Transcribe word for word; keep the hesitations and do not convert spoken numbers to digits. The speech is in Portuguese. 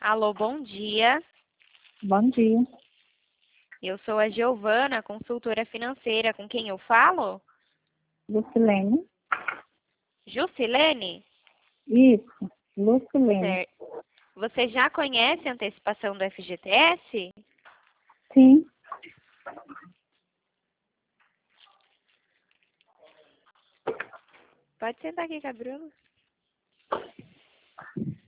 Alô, bom dia. Bom dia. Eu sou a Giovana, consultora financeira. Com quem eu falo? Lucilene. Jusilene? Isso, Lucilene. Certo. Você já conhece a antecipação do F G T S? Sim, Pode sentar aqui com a Bruna.